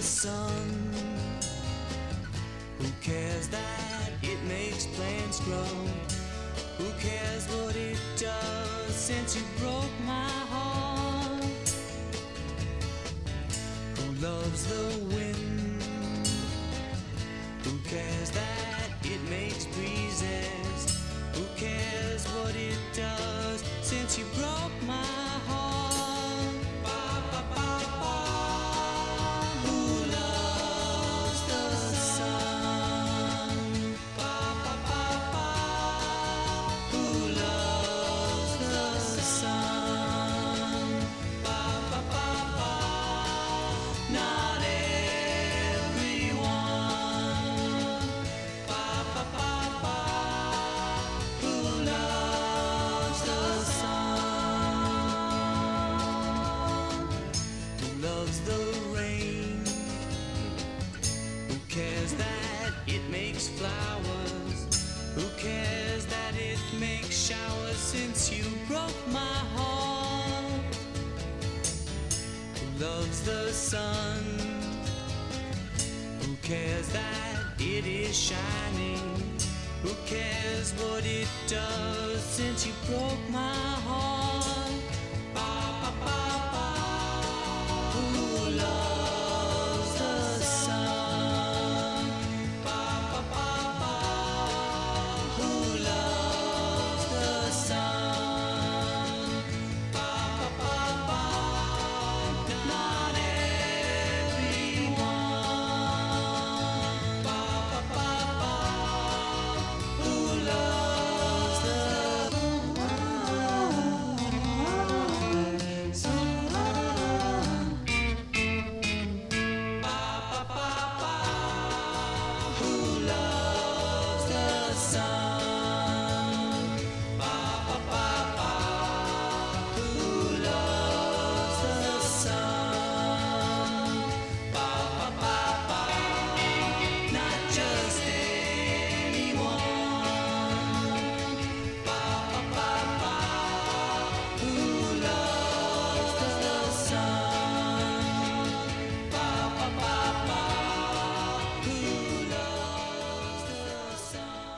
sun? Who cares that it makes plants grow? Who cares what it does since you broke my heart? Who loves the wind? Who cares that it makes breezes? Who cares what it does since you broke my heart? Ba, ba, ba, ba. Who loves the sun? Ba, ba, ba, ba. Who loves the sun? Ba, ba, ba, ba. Not everyone. Ba, ba, ba, ba. Who loves the sun? Who loves the rain? Who cares that it makes flowers? Who cares that it makes showers since you broke my heart? Who loves the sun? Who cares that it is shining? Who cares what it does since you broke my heart? Ba, ba, ba, ba. Who loves the sun? Ba, ba, ba, ba. Who loves the sun? Ba, ba, ba, ba. Not everyone. Ba, ba, ba, ba. Who loves the sun? Ba, ba, ba, ba. Who loves the sun? Ba, ba, ba, ba. Who loves the sun? Ba, ba, ba, ba. Not just anyone. Ba, ba, ba, ba. Who loves the sun? Ba, ba, ba, ba. Who loves the sun?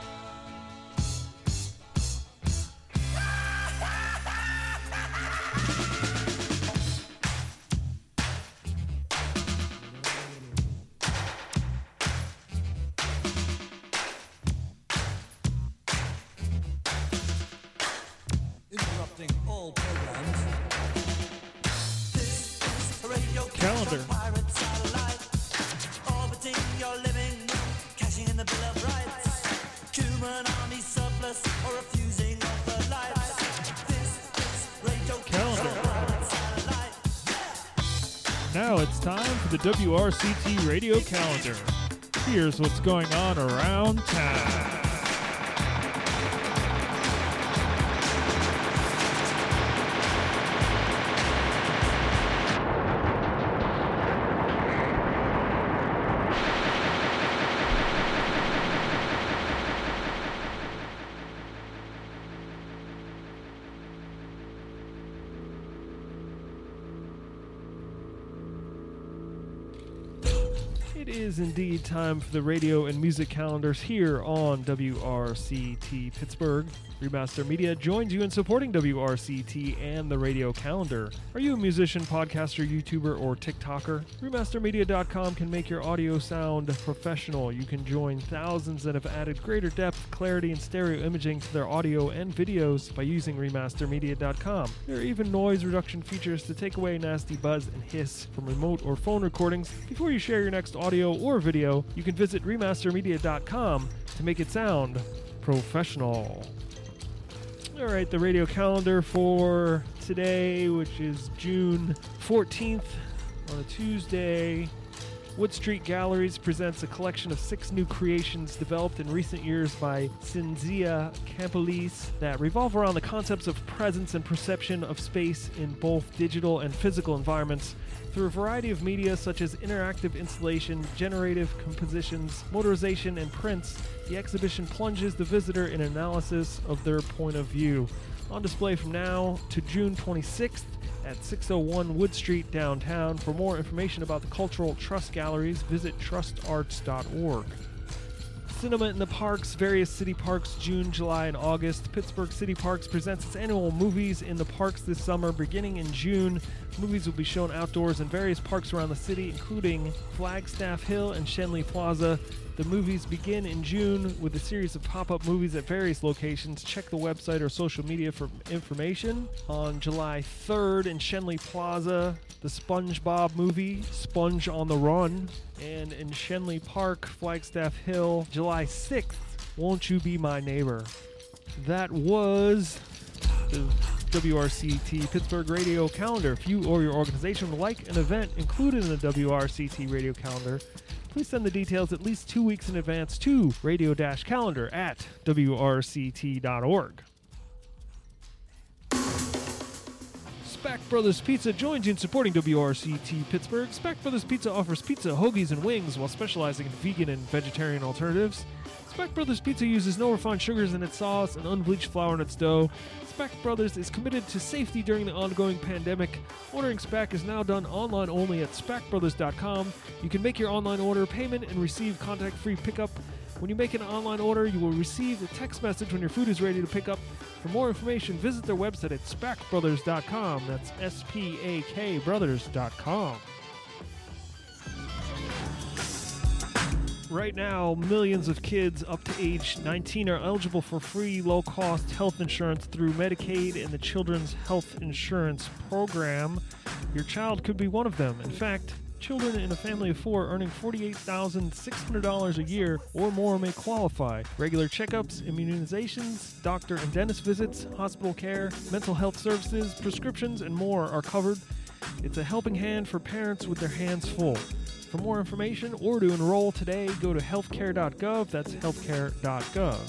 Interrupting all programs. This is a radio Calendar. pirate satellite, orbiting your living room, cashing in the Bill of Rights. Human army surplus or refusing of the lights. This is radio Calendar. pirate satellite. Now it's time for the WRCT radio calendar. Here's what's going on around town. It is indeed time for the radio and music calendars here on WRCT Pittsburgh. Remaster Media joins you in supporting WRCT and the radio calendar. Are you a musician, podcaster, YouTuber, or TikToker? Remastermedia.com can make your audio sound professional. You can join thousands that have added greater depth, clarity, and stereo imaging to their audio and videos by using Remastermedia.com. There are even noise reduction features to take away nasty buzz and hiss from remote or phone recordings. Before you share your next audio or video, you can visit Remastermedia.com to make it sound professional. Alright, the radio calendar for today, which is June 14th on a Tuesday. Wood Street Galleries presents a collection of 6 new creations developed in recent years by Cinzia Campolis that revolve around the concepts of presence and perception of space in both digital and physical environments. Through a variety of media such as interactive installation, generative compositions, motorization, and prints, the exhibition plunges the visitor in analysis of their point of view. On display from now to June 26th at 601 Wood Street downtown. For more information about the Cultural Trust Galleries, visit trustarts.org. Cinema in the Parks, various city parks, June, July, and August. Pittsburgh City Parks presents its annual Movies in the Parks this summer. Beginning in June, movies will be shown outdoors in various parks around the city, including Flagstaff Hill and Schenley Plaza. The movies begin in June with a series of pop-up movies at various locations. Check the website or social media for information. On July 3rd in Schenley Plaza, the SpongeBob movie, Sponge on the Run. And in Schenley Park, Flagstaff Hill, July 6th, Won't You Be My Neighbor. That was the WRCT Pittsburgh Radio Calendar. If you or your organization would like an event included in the WRCT Radio Calendar, please send the details at least 2 weeks in advance to radio-calendar@wrct.org. Spack Brothers Pizza joins you in supporting WRCT Pittsburgh. Spack Brothers Pizza offers pizza, hoagies, and wings while specializing in vegan and vegetarian alternatives. Spack Brothers Pizza uses no refined sugars in its sauce and unbleached flour in its dough. Spack Brothers is committed to safety during the ongoing pandemic. Ordering Spack is now done online only at spackbrothers.com. You can make your online order, payment, and receive contact-free pickup. When you make an online order, you will receive a text message when your food is ready to pick up. For more information, visit their website at spackbrothers.com. That's SPAK brothers.com. Right now, millions of kids up to age 19 are eligible for free, low-cost health insurance through Medicaid and the Children's Health Insurance Program. Your child could be one of them. In fact, children in a family of 4 earning $48,600 a year or more may qualify. Regular checkups, immunizations, doctor and dentist visits, hospital care, mental health services, prescriptions, and more are covered. It's a helping hand for parents with their hands full. For more information or to enroll today, go to healthcare.gov. That's healthcare.gov.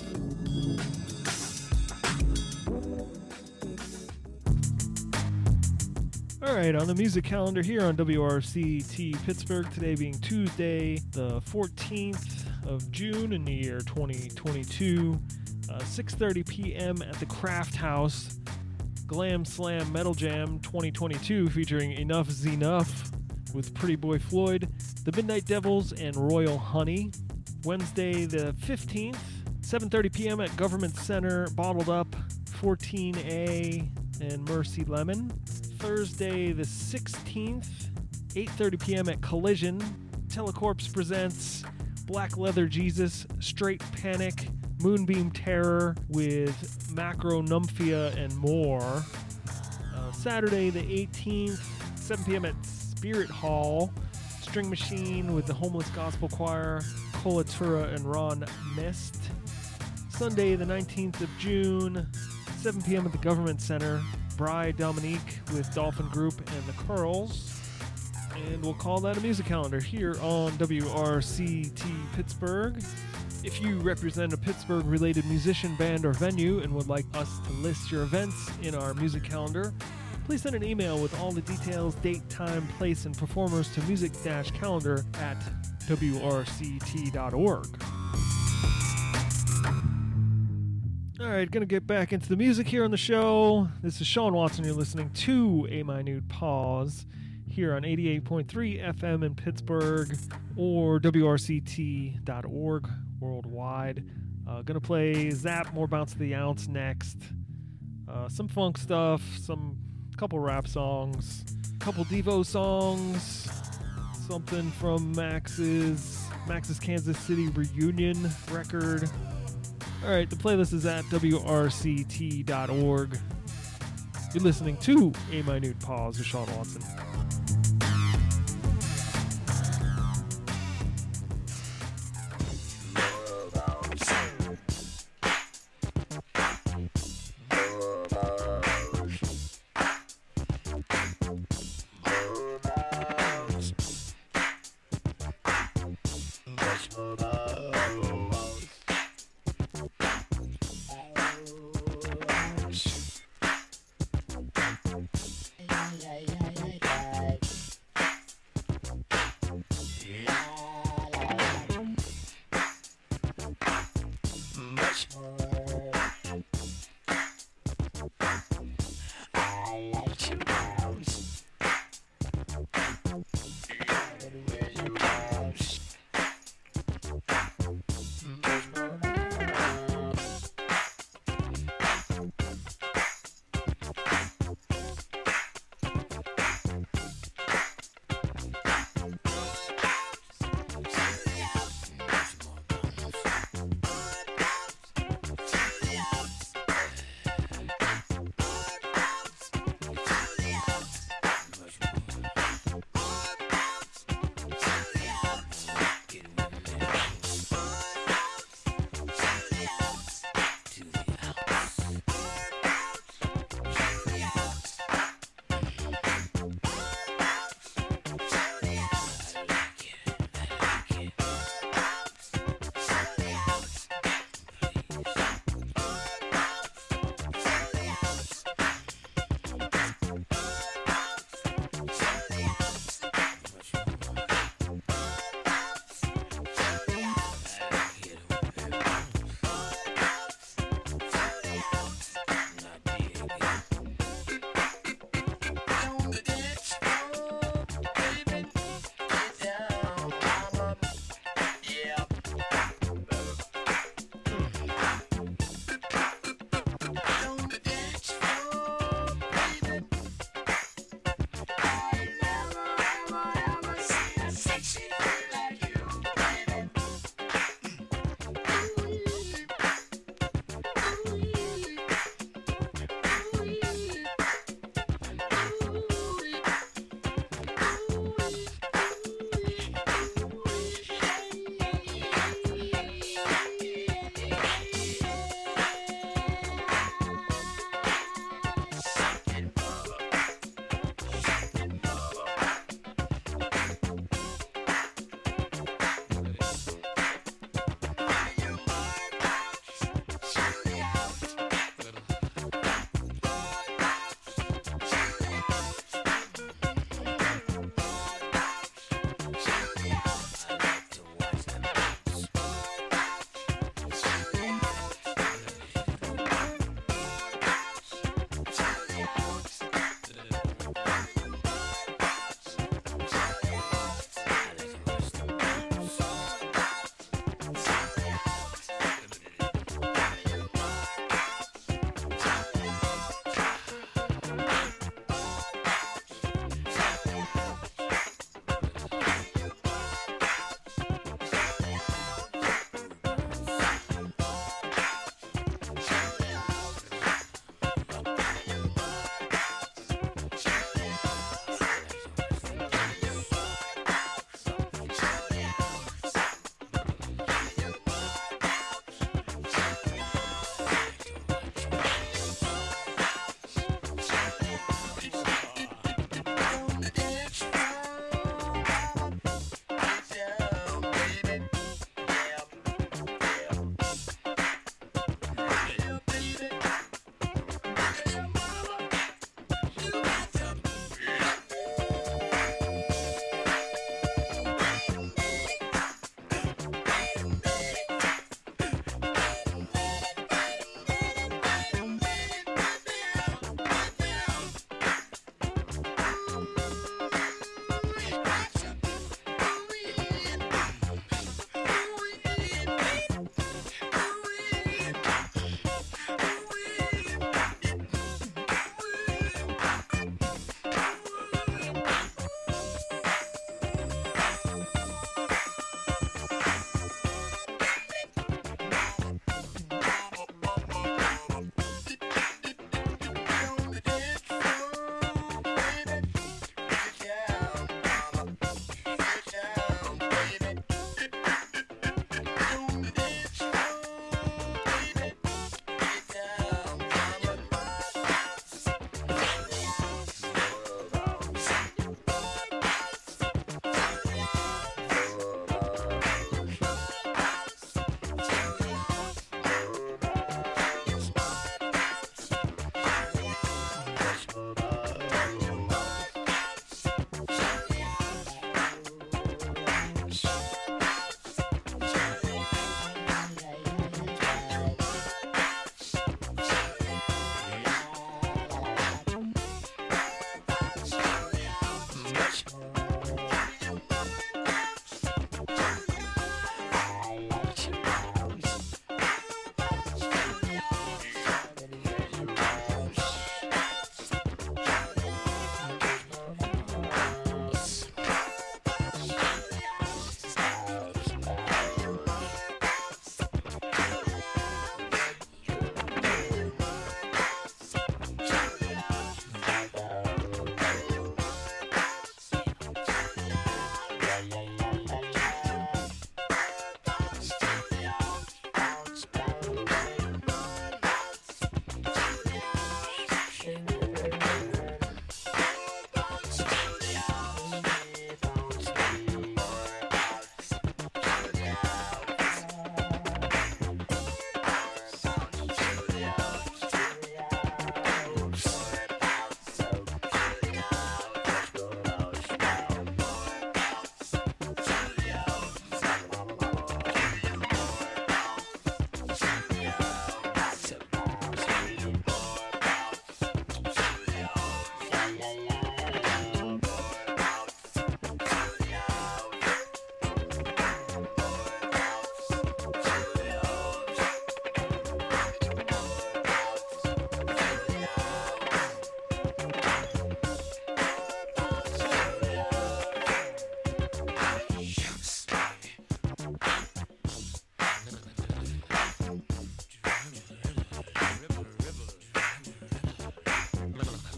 All right, on the music calendar here on WRCT Pittsburgh, today being Tuesday, the 14th of June in the year 2022, 6:30 p.m. at the Craft House, Glam Slam Metal Jam 2022 featuring Enough's Enough with Pretty Boy Floyd, the Midnight Devils, and Royal Honey. Wednesday the 15th, 7:30 p.m. at Government Center, Bottled Up, 14A, and Mercy Lemon. Thursday the 16th, 8:30 p.m. at Collision, Telecorpse presents Black Leather Jesus, Straight Panic, Moonbeam Terror with Macro Numphia, and more. Saturday the 18th, 7 p.m. at Spirit Hall, String Machine with the Homeless Gospel Choir, Colatura, and Ron Mist. Sunday the 19th of June, 7 p.m. at the Government Center, Bri Dominique with Dolphin Group and the Curls. And we'll call that a music calendar here on WRCT Pittsburgh. If you represent a Pittsburgh-related musician, band, or venue and would like us to list your events in our music calendar, please send an email with all the details, date, time, place, and performers to music-calendar@wrct.org. All right, going to get back into the music here on the show. This is Sean Watson. You're listening to A Minute Pause here on 88.3 FM in Pittsburgh or WRCT.org worldwide. Going to play Zap, More Bounce to the Ounce next. Some funk stuff, couple rap songs, couple Devo songs, something from Max's Kansas City Reunion record. All right, the playlist is at WRCT.org. You're listening to A Minute Pause with Sean Watson. I like to bounce.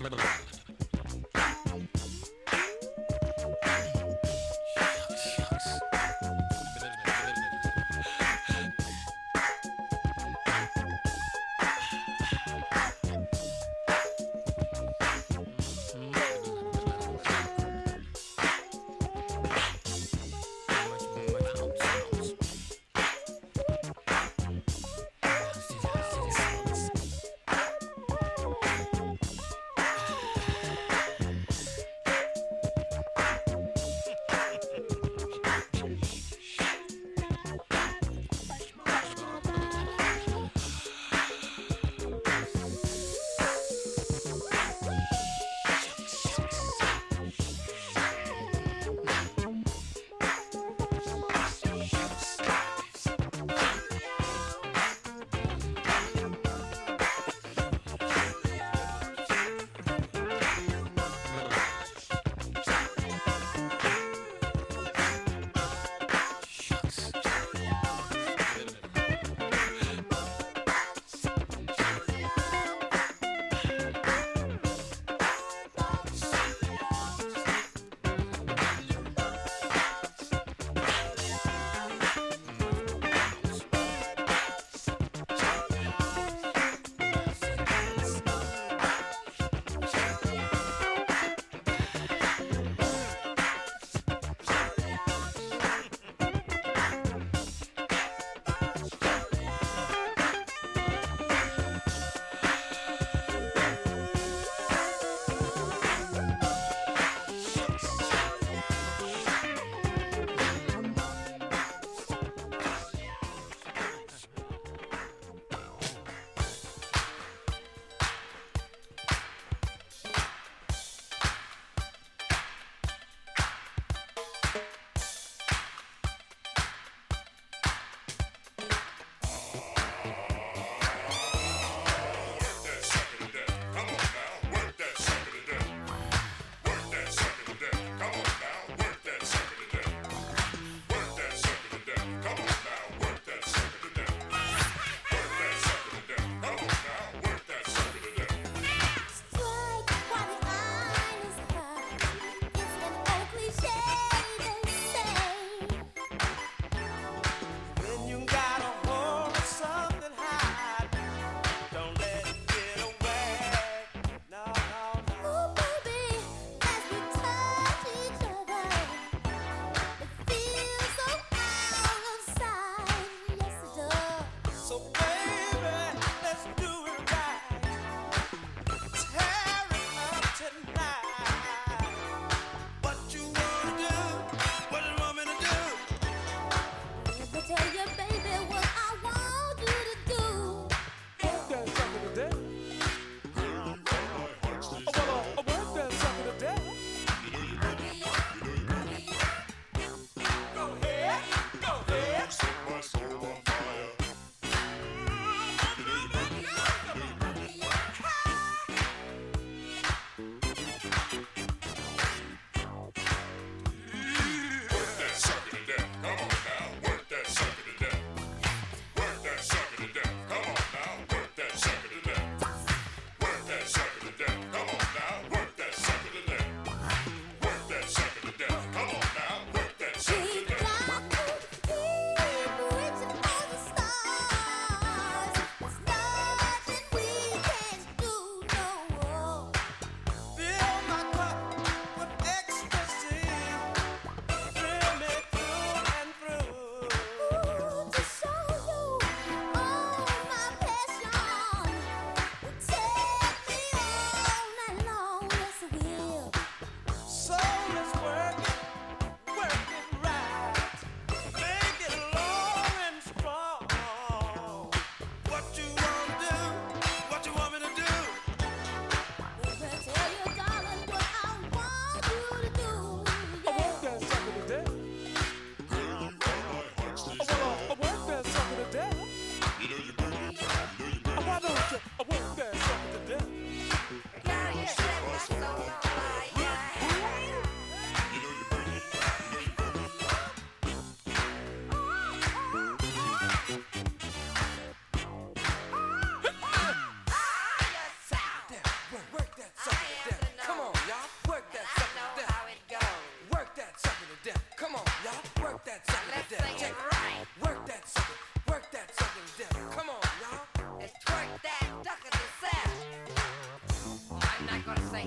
Work that sucker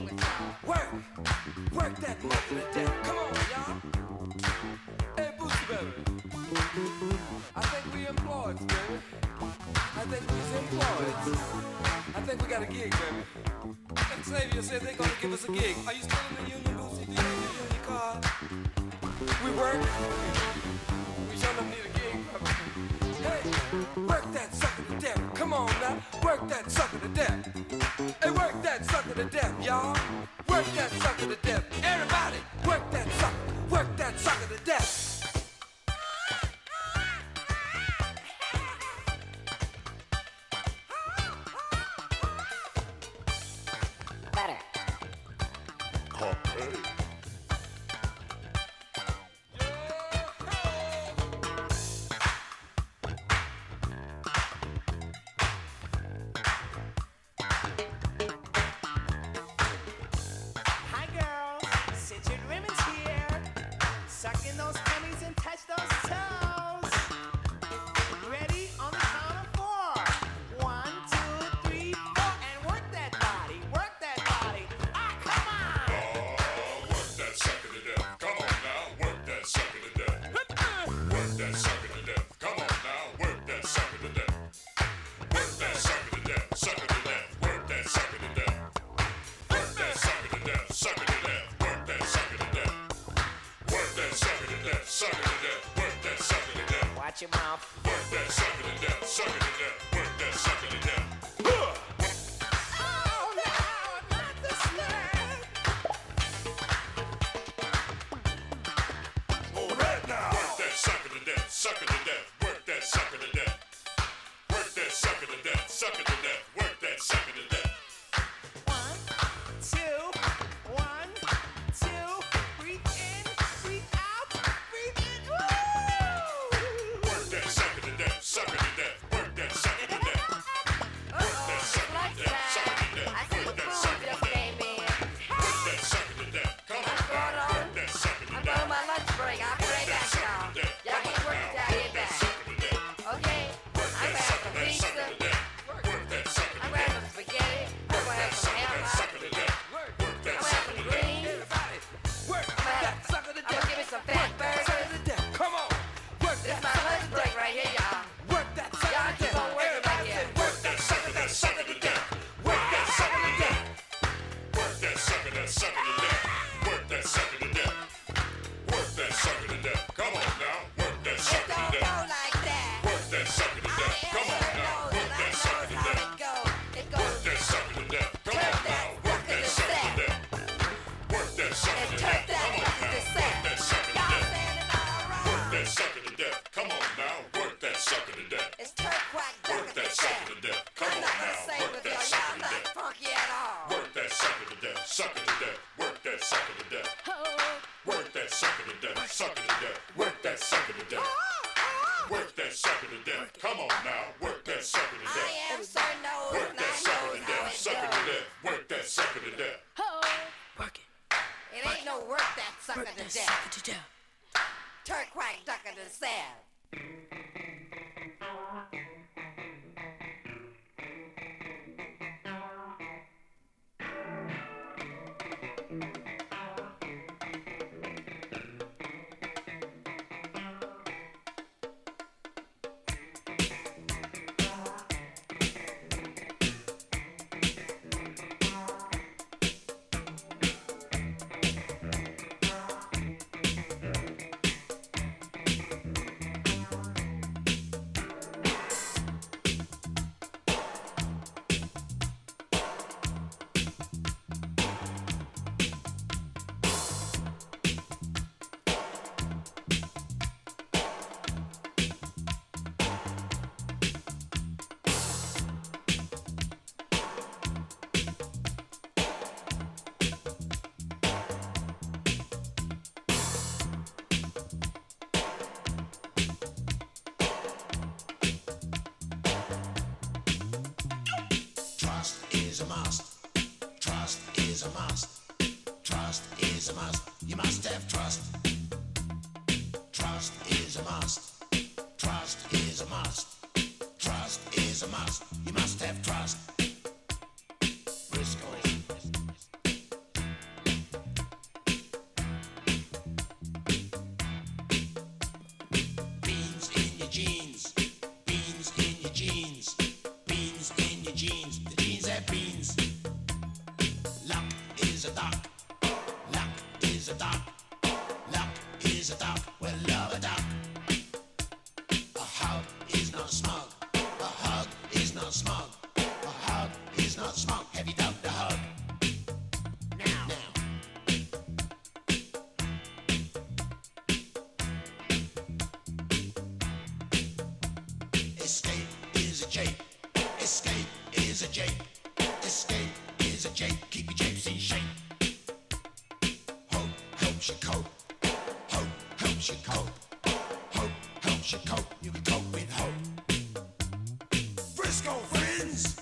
Work, work that mother to death. Come on, y'all. Hey, Boosie, baby. I think we employed, baby. I think we's employed. I think we got a gig, baby. And Xavier said they're gonna give us a gig. Are you still in the union, Boosie? Do you have the union card? We work. We sure enough need a gig, brother. Hey, work that sucker to death. Come on now, work that sucker to death. Hey, work that sucker to death, y'all. Work that sucker to death. Everybody, work that sucker to death. Better. Hi girls, sit your ribbons here. Suck in those tummies and touch those toes. Ready on the count of 4. 1, 2, 3, 4, and work that body, work that body. Ah, come on! Work that sucker to death. Come on now, work that sucker to death. Work that sucker to death. Come on now, work that sucker to death. Work that sucker to death. Sucker to death. Work that sucker to death. Work that sucker to death. Sucker to death. Work that sucker to death. Work that sucker to death. Sucker to death. Work that sucker to death. Watch your mouth. Work that sucker to death. Sucker to death. Work that sucker to death. Oh no, not the snare. All right now. Work that sucker to death. Sucker to death. Work that sucker to death. Work that sucker to death. Sucker to death. Work that sucker to death. 1, 2, 1, 2. Breathe in, breathe out, breathe in. Woo! Work that sucker to death. Sucker to death. Work that sucker to death. Work that sucker to death. Sucker to death. I see the Work that food sucker to just death. came in. Work that sucker to death. Come on now. Work that sucker to I'm death. on my lunch break. I'll be right back, y'all. Y'all keep working till I get Work that back. sucker to death. Okay? Work I'm that gonna have sucker some to death. pizza. Sucker to death. Work that sucker I'm to gonna have death. some spaghetti. I'm Work gonna that have some sucker to death. hamburgers. Sucker to death. Work that I'm gonna have sucker some to death. greens. Everybody, work I'm gonna that have- sucker to I'm gonna death. give me some fat burgers. Sucker to death. Come on, work This is that my sucker lunch to break death. right here, y'all. Work that sucker Y'all to keep death. on working back Everybody here. say, work that sucker to death. Sucker to death. Work that sucker to death. Work that sucker to death. Work that sucker to death. Work that sucker to death. Come on now. Work that It sucker to don't death. go like that. Work that sucker to death. Come on now. Work that sucker to death. It Work goes. that sucker to death. Come on now. Work that sucker to death. Work that sucker to Turn death. that Come on sucker now. to Work set. that sucker to Y'all death. saying it all Work wrong. that sucker to death. Come on now. Work that sucker to death. It's turk quack Work ducker that to sucker to set. death. Come I'm on not gonna now. say Work with that y'all. sucker Y'all to not death. funky at all. Work that sucker to death. Sucker to death. Work that sucker to death. Work that sucker to death. Sucker to death. Work that sucker to death. Work that sucker to death. Come on now. Work that sucker to I death. am Sir Nose, Work and that I sucker knows to how death. it Sucker to goes. death. Work that sucker to death. Work it. It ain't no work that sucker to death. Turk quack ducker to set. a must. Trust is a must. Trust is a must. You must have trust. Trust is a must. Trust is a must. Trust is a must. You must have trust. Briscoe. jeans. The jeans have beans. Luck is a duck. Luck is a duck. Luck is a duck. Well, love a duck. A hug is not smug. A hug is not smug. A hug is not smug. Have you ducked a hug? Now. Escape is a jape. Escape is a jape. Escape is a jape. Keep your japes in shape. Hope helps you cope. Hope helps you cope. Hope helps you cope. You can cope with hope. Frisco friends.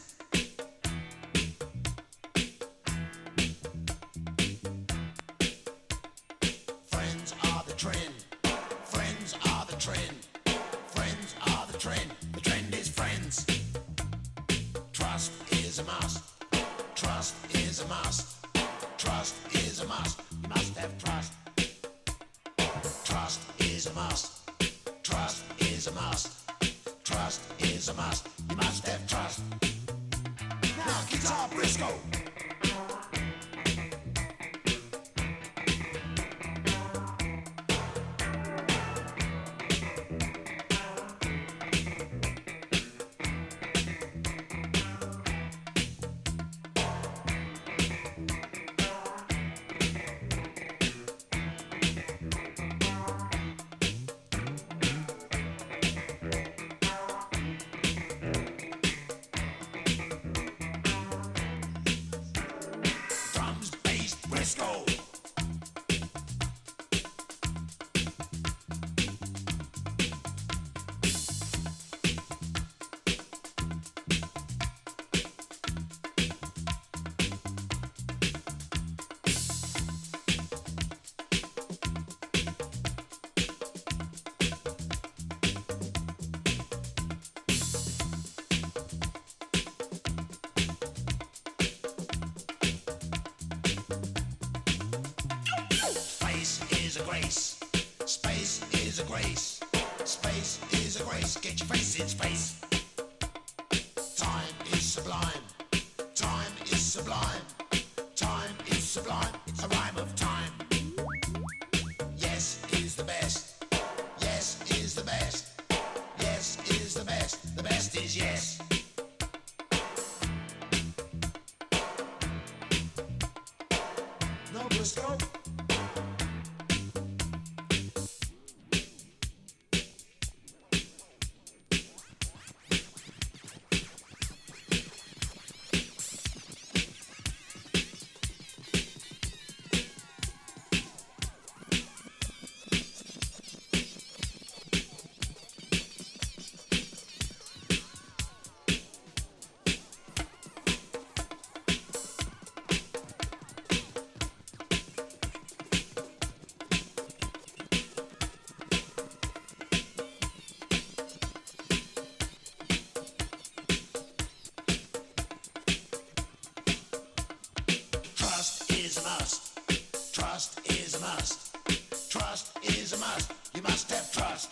Friends are the trend. Friends are the trend. Friends are the trend. The trend is friends. Trust is a must. Trust is a must. Trust is a must. You must have trust. Trust is a must. Trust is a must. Trust is a must. You must have trust. Now, Guitar Briscoe. Drums, bass, Briscoe. Space is a grace. Space is a grace. Space is a grace. Get your face in space. Time is sublime. Time is sublime. Time is sublime. It's a rhyme of time. Yes is the best. Yes is the best. Yes is the best. The best is yes. No Briscoe. Trust is a must. Trust is a must. Trust is a must. You must have trust.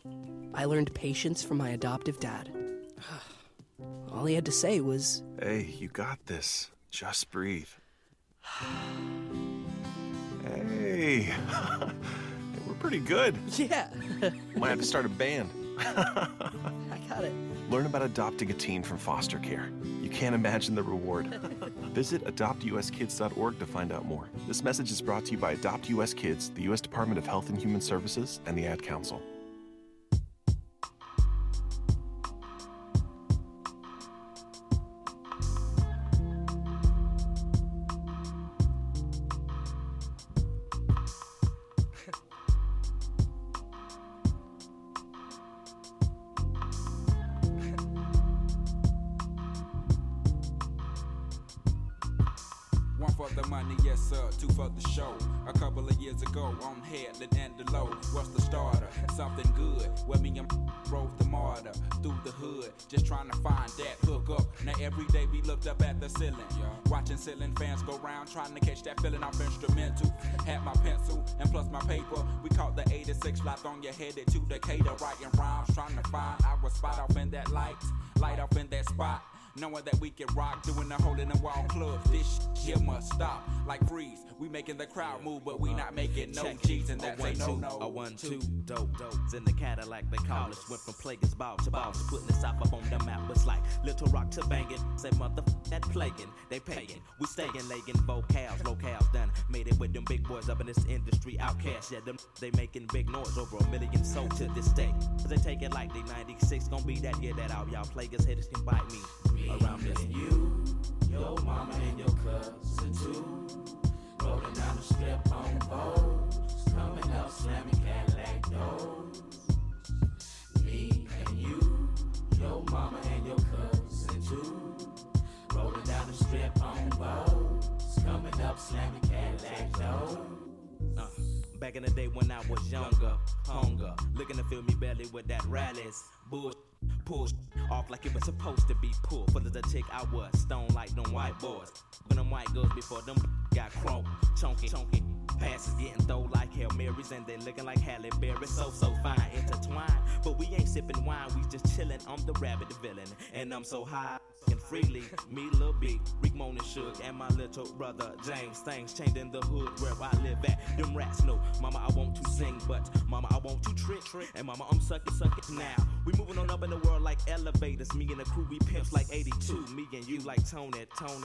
I learned patience from my adoptive dad. All he had to say was, Hey, you got this. Just breathe. Hey, we're pretty good. yeah, Might have to start a band. I got it. Learn about adopting a teen from foster care. You can't imagine the reward. Visit adoptuskids.org to find out more. This message is brought to you by Adopt US Kids, the U.S. Department of Health and Human Services, and the Ad Council. One for the money, yes sir, two for the show. A couple of years ago, on Headland and the low, what's the starter? Something good, where me and rode the martyr through the hood, just trying to find that hook up. Now every day we looked up at the ceiling, watching ceiling fans go round, trying to catch that feeling off instrumental. Had my pencil and plus my paper, we caught the 86 lot on your headed to Decatur, writing rhymes, trying to find our spot off in that light off in that spot. Knowing that we can rock, doing the hole in the wall clubs. This shit must stop, like freeze. We making the crowd move, but we not making no G's, and that's a no-no. A 1-2, dope. In the Cadillac, they call us. Went from Plagueis ball to boss, putting the South up on the map. Was like Little Rock to banging. Say motherfucker that plaguing, they paying. We staying legging vocals, locales done. Made it with them big boys up in this industry. Outcasts, yeah, them they making big noise over 1 million sold to this day. They take it like they 96, gon' be that year that all y'all Plagueis haters can bite me. Around this you, your mama and your cousin too, rolling down the strip on boats, coming up slamming Cadillac doors. Me and you, your mama and your cousin too, rolling down the strip on boats, coming up slamming Cadillac doors. Back in the day when I was younger, hunger, looking to fill me belly with that rallies, bull, pull off like it was supposed to be pulled. Full of the tick I was, stone like them white boys. When them white girls before them got crunk, chunky. Passes getting thrown like Hail Marys and they looking like Halle Berry. So fine, intertwined. But we ain't sipping wine, we just chillin'. I'm the rabbit villain, and I'm so high and freely. Me, Lil B, Rick Moan and Suge, and my little brother James. Things changed in the hood where I live at. Them rats know, mama, I want to sing, but mama, I want to trick. And mama, I'm suck it now. We moving on up in the world like elevators. Me and the crew, we pimps like 82. Me and you like tone.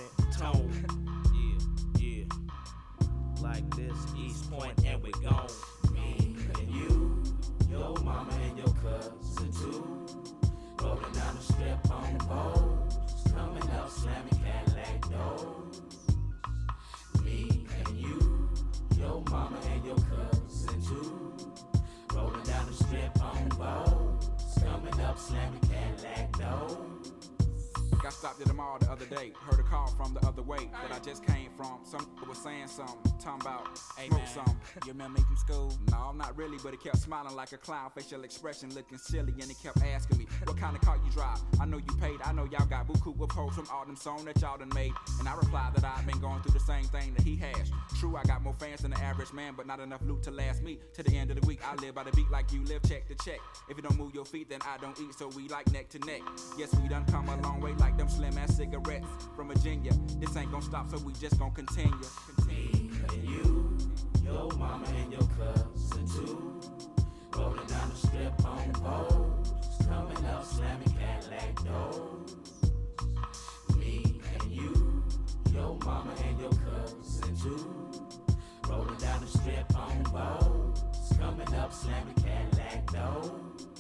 Yeah. Like this, East Point, and we gone. Me and you, your mama and your cousin too, rolling down the strip on boats, coming up slamming Cadillac doors. Me and you, your mama and your cousin too, rolling down the strip on boats, coming up slamming Cadillac doors. Got stopped at the mall the other day, heard a call from the other way that I just came from. Some was saying something, talking about, hey man, some. You remember me from school? No, not really, but he kept smiling like a clown, facial expression looking silly, and he kept asking me, what kind of car you drive? I know you paid, I know y'all got buku with posts from all them songs that y'all done made. And I replied that I've been going through the same thing that he has. True, I got more fans than the average man, but not enough loot to last me to the end of the week. I live by the beat like you live, check to check. If you don't move your feet, then I don't eat, so we like neck to neck. Yes, we done come a long way like them slim ass cigarettes from Virginia. This ain't gonna stop, so we just gonna continue. Me and you, your mama and your cousin too, rolling down the strip on boats, coming up slamming Cadillac doors. Me and you, your mama and your cousin too, rolling down the strip on boats, coming up slamming Cadillac doors.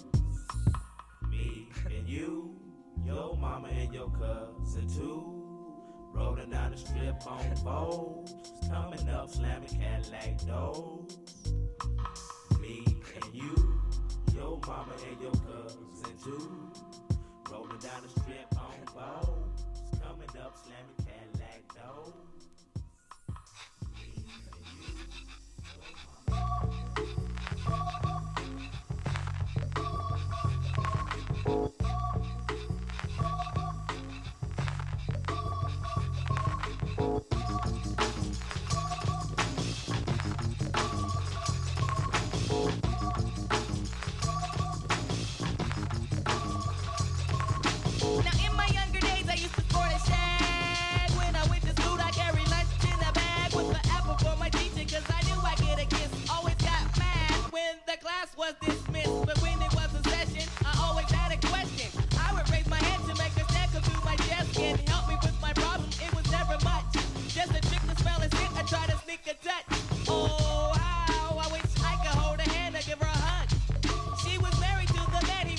Me and you, your mama and your cousin too, rolling down the strip on boats, coming up slamming Cadillac doors. Me and you, your mama and your cousin too, rolling down the strip on boats, coming up slamming Cadillac doors. Me and you, your mama.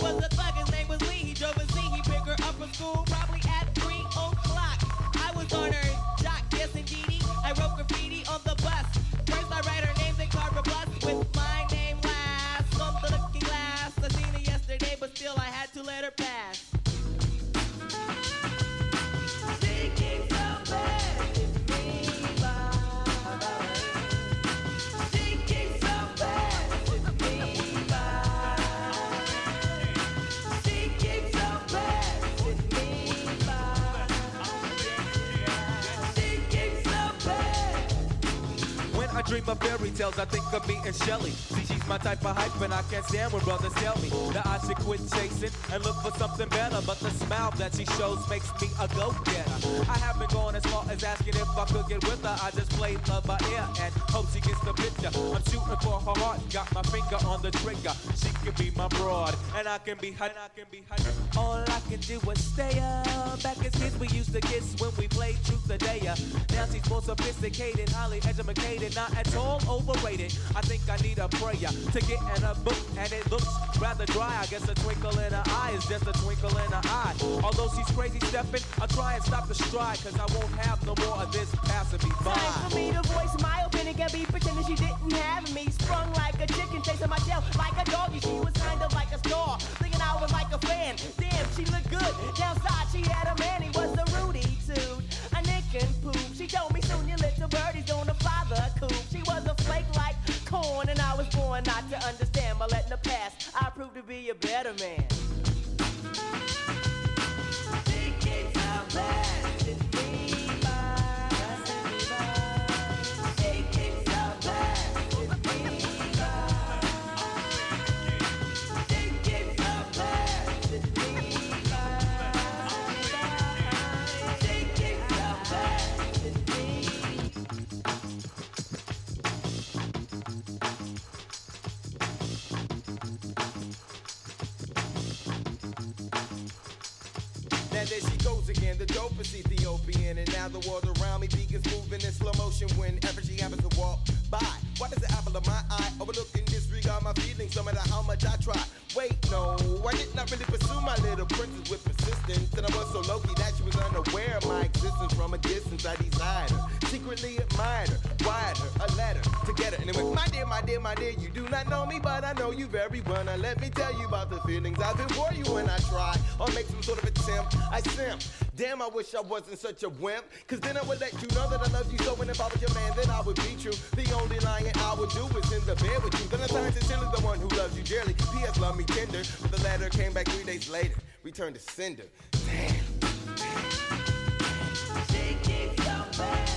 was a thug, his name was Lee. He drove a Z, he picked her up from school probably at 3 o'clock. I was on her jock, yes indeedy. I wrote graffiti on the bus. First I write her names in carbon plus with my name last on the looking glass. I seen her yesterday, but still I had to let her pass. She keeps so bad with me, she keeps so bad with me, she keeps so bad with me, she keeps so bad. When I dream of fairy tales, I think of me and Shelly. See, she's my type of hype, and I can't stand when brothers tell me that I should quit chasing and look for something better. But the smile that she shows makes me a go-getter. I haven't gone as far as asking if I could get with her. I just play love by ear and hope she gets the picture. I'm shooting for her heart, got my finger on the trigger. She can be my broad, and I can be her. All I can do is stay up. Back as kids, we used to kiss when we played Truth or Dare. Now she's more sophisticated, highly educated, not at all overrated. I think I need a prayer to get in a book, and it looks rather dry. I guess a twinkle in her eye is just a twinkle in her eye. Although she's crazy stepping, I'll try and stop the stride, cause I won't have no more of this passing me by. Time for me to voice my opinion, can't be pretending she didn't have me. Sprung like a chicken, chasing my tail like a doggy. She was kind of like a star, thinking I was like a fan. Damn, she looked good. Downside, she had a man, he was a Rudy Toot, a nick and poop. She told me soon your little birdie's gonna fly the coop. She was a flake like corn, and I was born not to understand. By letting her pass, I proved to be a better man. She keeps so bad with me, she keeps so bad with me, she keeps so bad with me, she keeps so bad with me. Now there she goes again, the dopest Ethiopian. And now the world around me begins moving in slow motion whenever she happens to walk by. Why does the apple of my eye overlook and disregard my feelings no matter how much I try? Wait, no, I did not really pursue my little princess with persistence. And I was so low-key that she was unaware of my existence. From a distance I desired her, secretly admired her, wired her a letter to get her. And it went, my dear, my dear, my dear, you do not know me, but I know you very well. Now let me tell you about the feelings I feel for you when I try or make some sort of attempt. I simp. Damn, I wish I wasn't such a wimp, cause then I would let you know that I love you so. And if I was your man, then I would be true. The only lying I would do is in the bed with you. Then I turned sincerely the one who loves you dearly. P.S. love me tender, but the letter came back 3 days later. Returned to sender. Damn. She keeps so bad.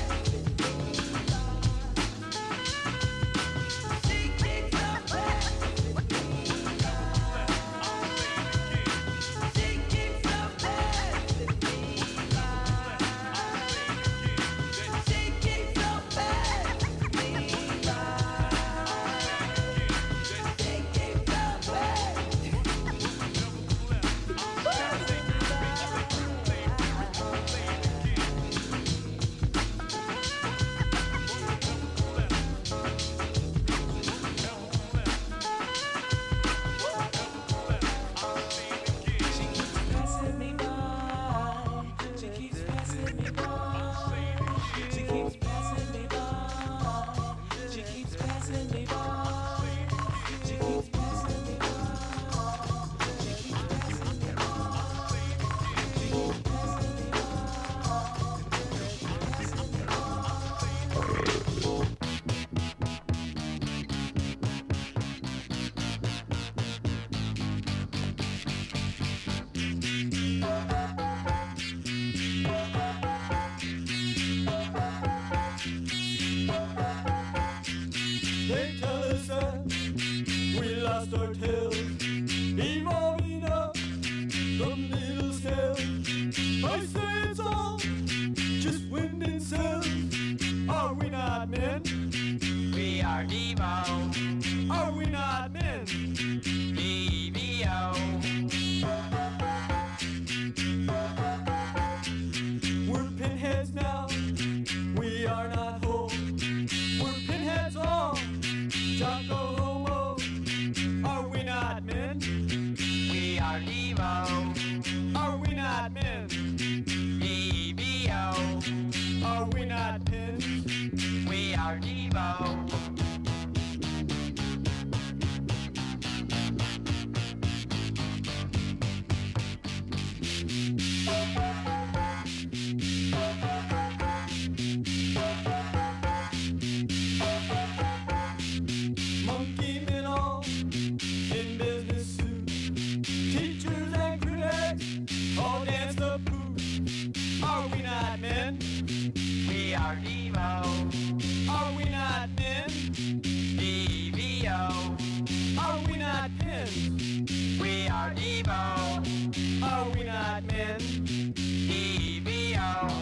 Devo. Are we not men? DVO. Are we not pins? We are Devo. Monkey men all in business suits, teachers and critics all dance the blues. Are we not men? We are Devo. Are we not men? DVO. Are we not pins? We are Devo. Are we not men? DVO.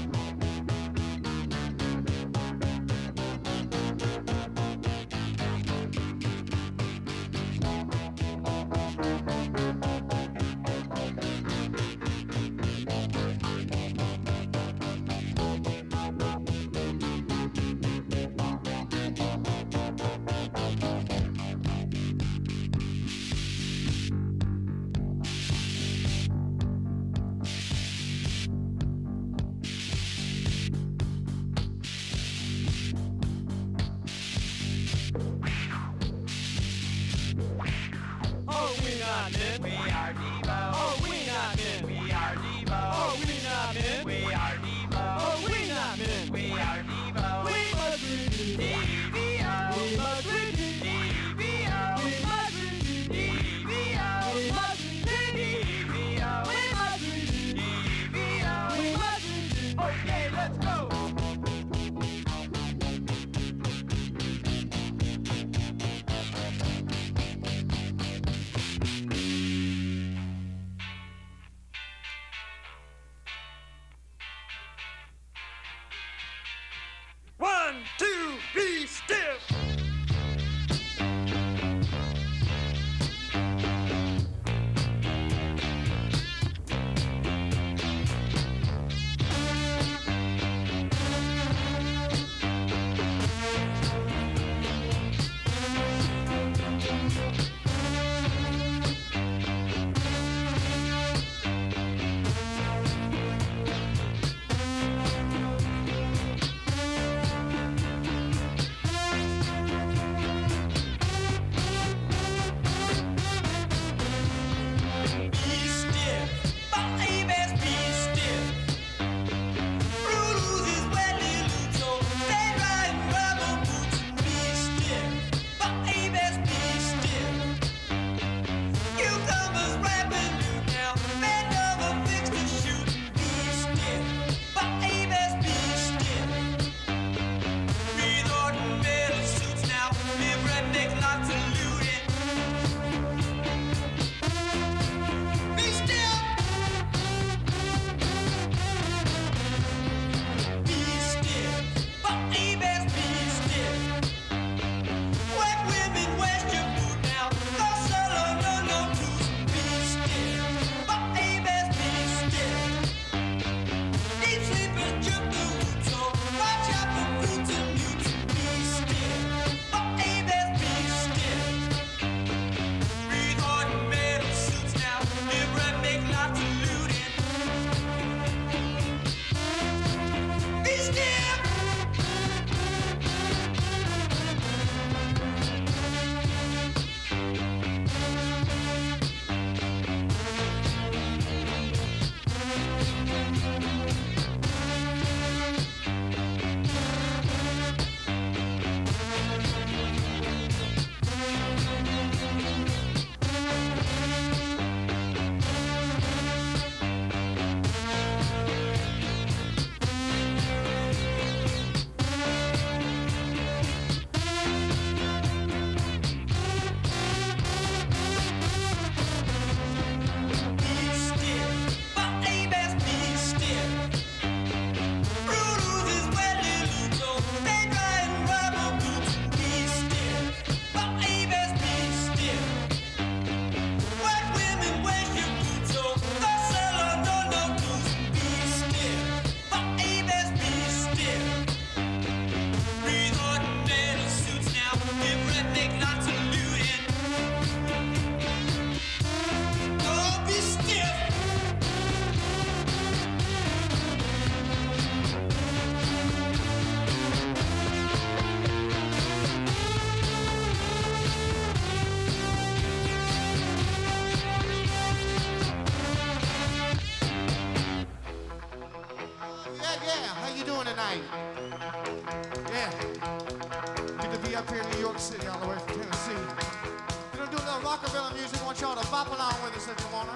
up here in New York City all the way from Tennessee. We're gonna do a little rockabilly music. I want y'all to bop along with us if you wanna.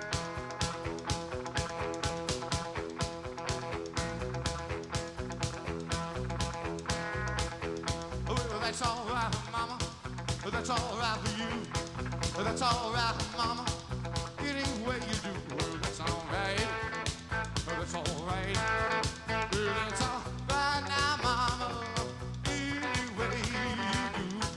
Well, that's all right, mama. That's all right for you. That's all right, mama. Any way you do. Well, that's all right. That's all right. That's all right now, mama. Any way you do.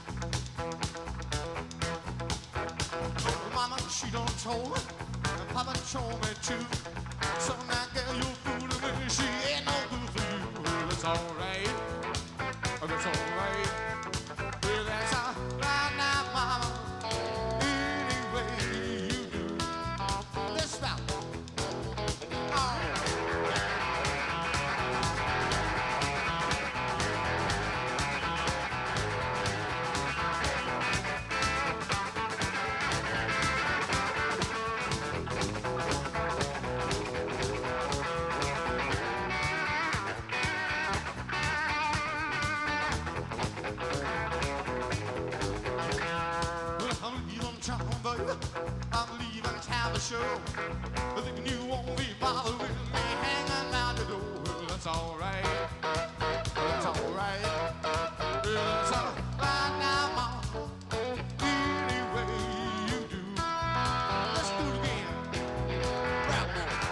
Oh, mama, she done told me, and papa told me too. So now, girl, you're fooling me. She ain't no good for you. Well, that's all right. That's all right. Well, that's all right now, mama. Any way you do. This spell. I'm leaving town to show. Thinking you won't be bothered with me hanging around the door. Well, that's all right. That's all right. That's all right now, mama. Any way you do. Let's do it again. Rap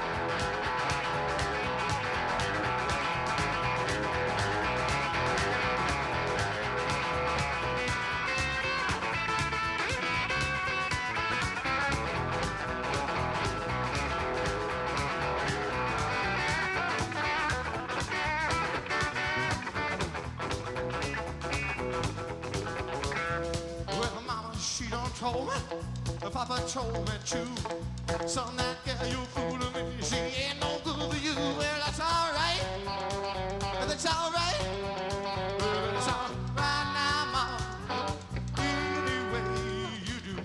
told me, Papa told me too. Son, that girl you're fooling me, she ain't no good for you. Well, that's all right. That's all right. Well, that's all right now, mama. Any way you do.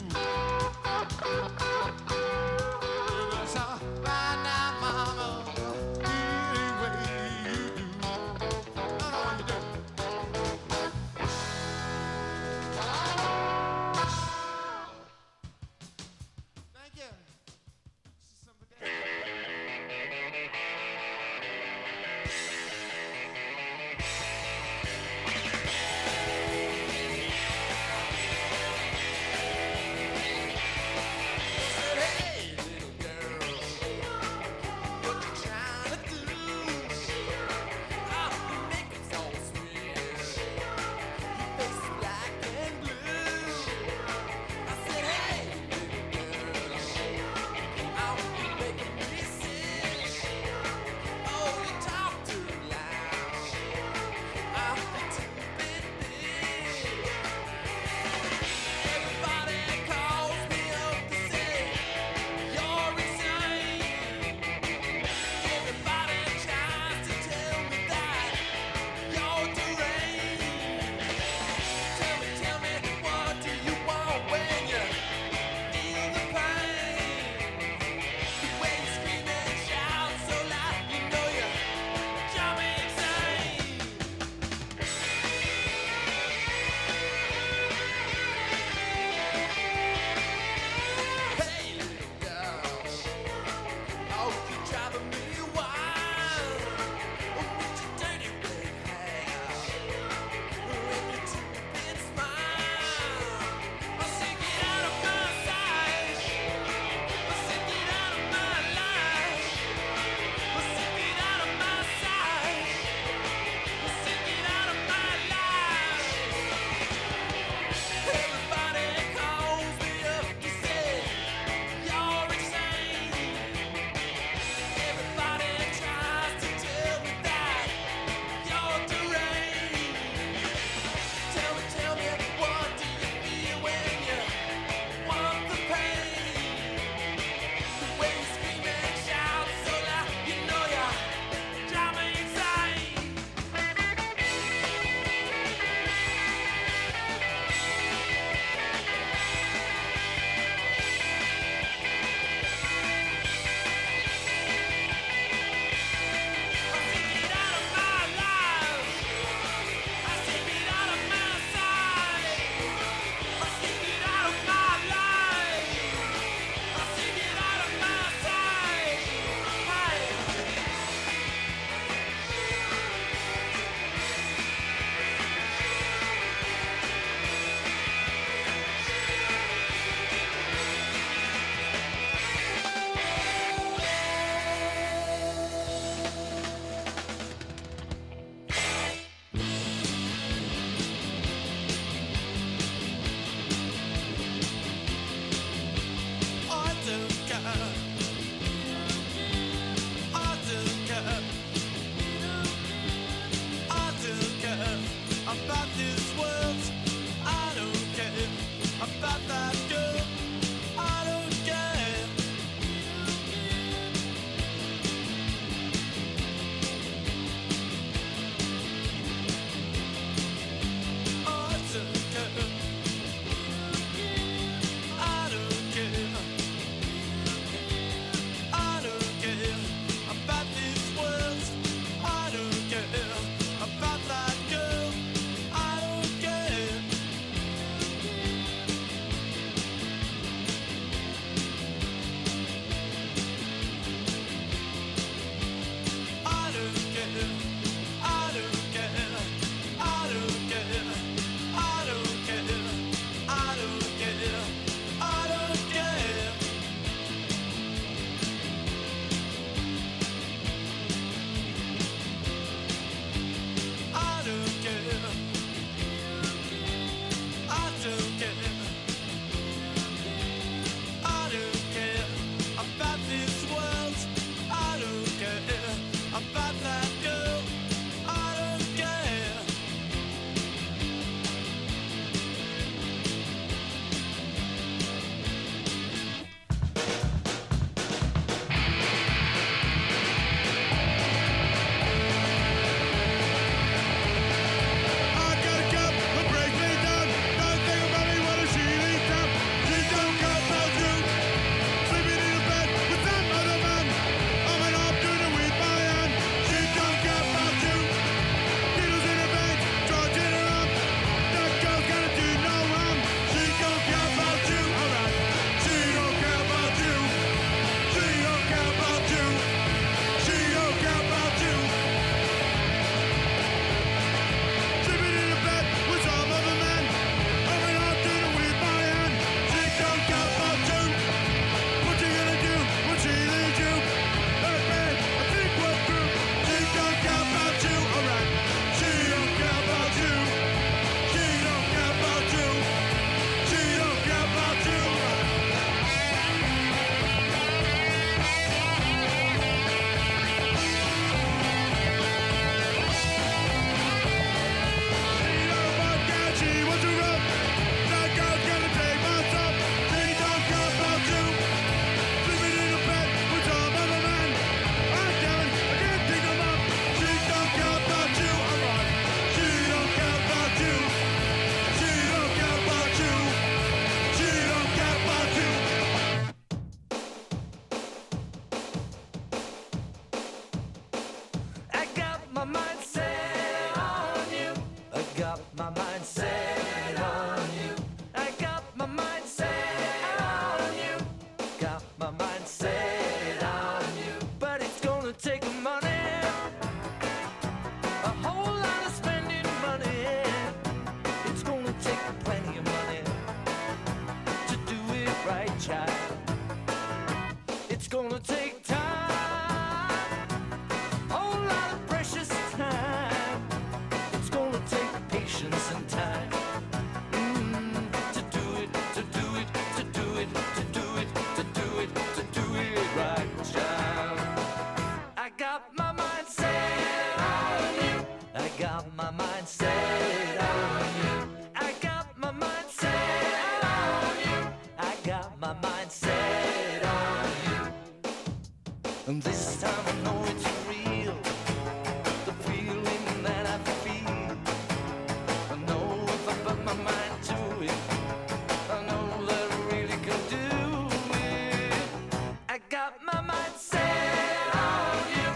Well, that's all right now, mama. Any way you do. No, no, you do. Thank you. It's gonna take time, a whole lot of precious time. It's gonna take patience and time to do it, to do it, to do it, to do it, to do it, to do it right, child. I got my mind set on you. I got my mind set on you. I got my mind set on you. I got my mind set on you. And this time I know it's real, the feeling that I feel. I know if I put my mind to it, I know that I really can do it. I got my mind set on you,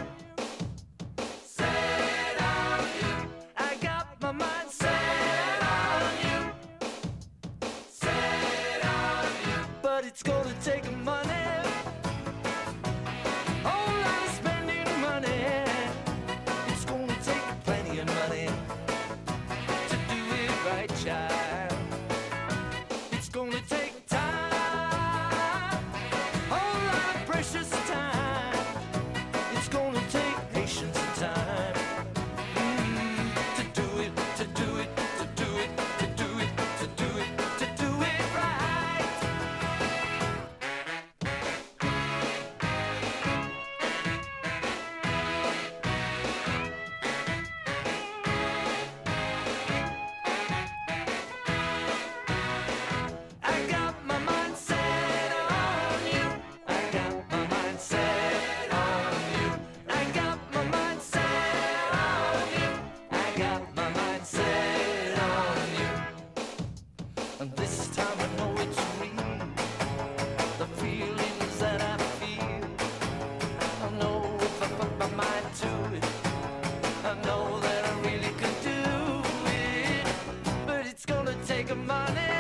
set on you. I got my mind set on you, set on you. But it's gonna take money, whole lot of spending money. It's gonna take plenty of money to do it right, child. It's gonna take time, whole lot of precious time. It's gonna take patience and time to do it, to do it, to do it, to do it, to do it, to do it right. I got my mind set on you. I got my mind set on you. I got my mind set on you. I got my mind set on you. And this time I know it's real, the feelings that I feel. I know if I put my mind to it, I know that I really could do it. But it's gonna take money,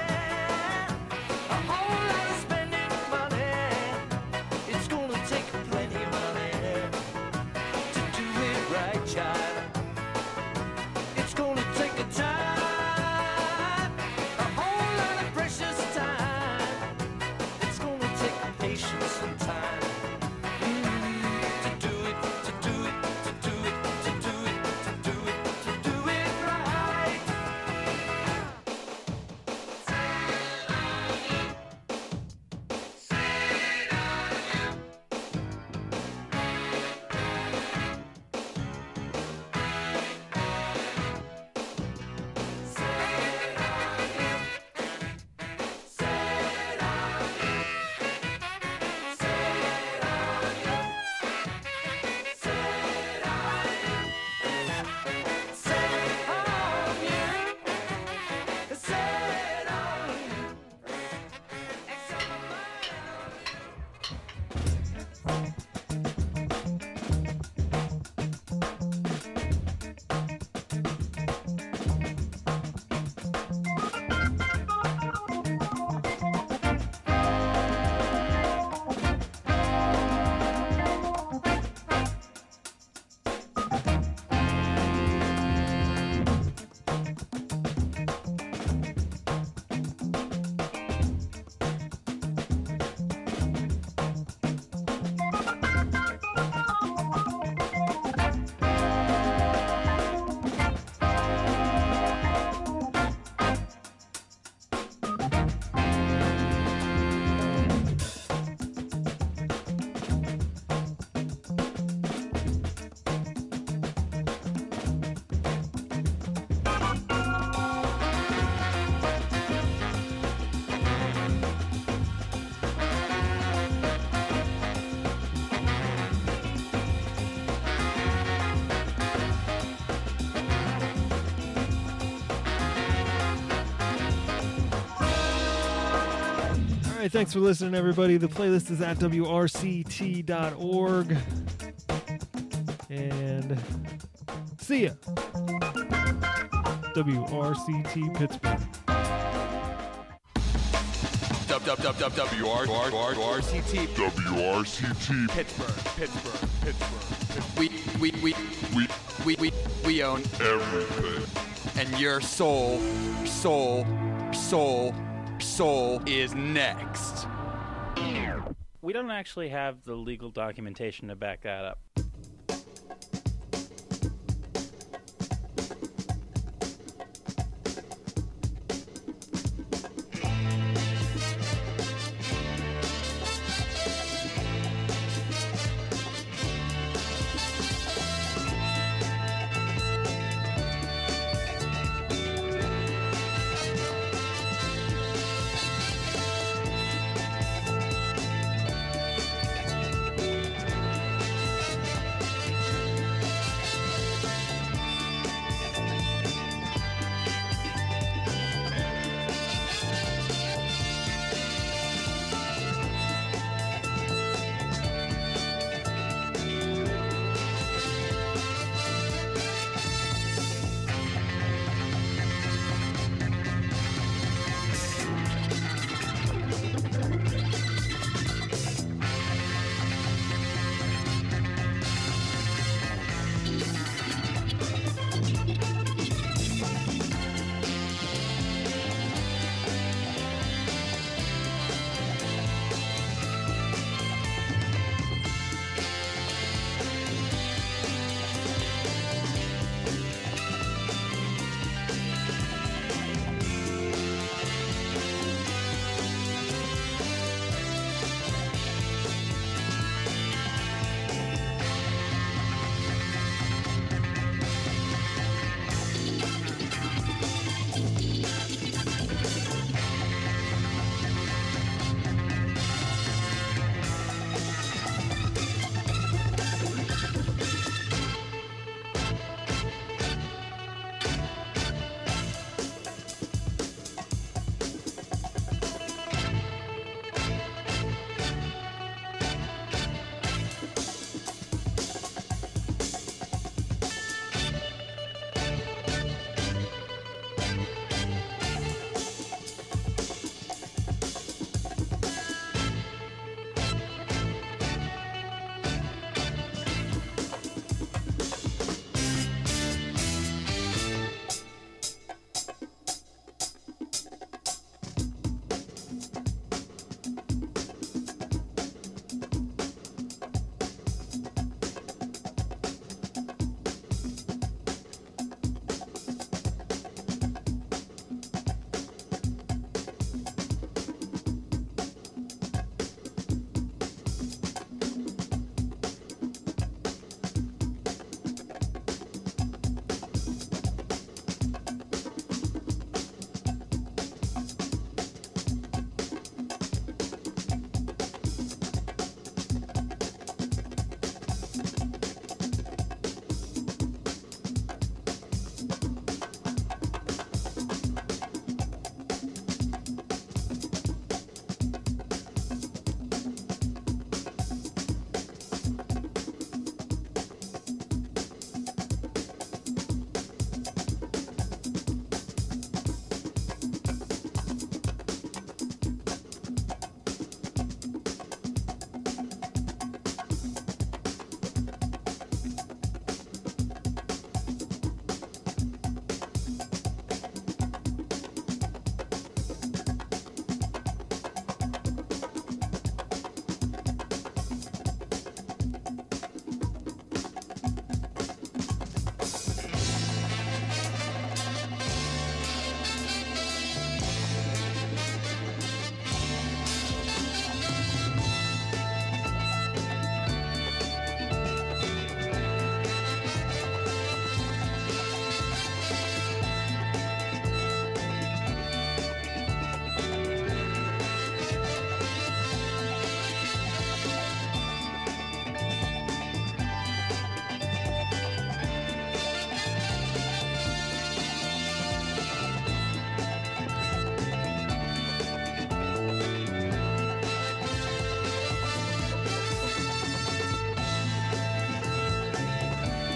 a whole lot of spending money. It's gonna take plenty of money to do it right, child. It's gonna take a time, a whole lot of precious time. It's gonna take patience and time to do it, to do it, to do it, to do it, to do it, to do it right. All right, thanks for listening, everybody. The playlist is at wrct.org. And see ya. WRCT Pittsburgh. WRCT. WRCT. Pittsburgh. We own everything. And your soul is next. We don't actually have the legal documentation to back that up.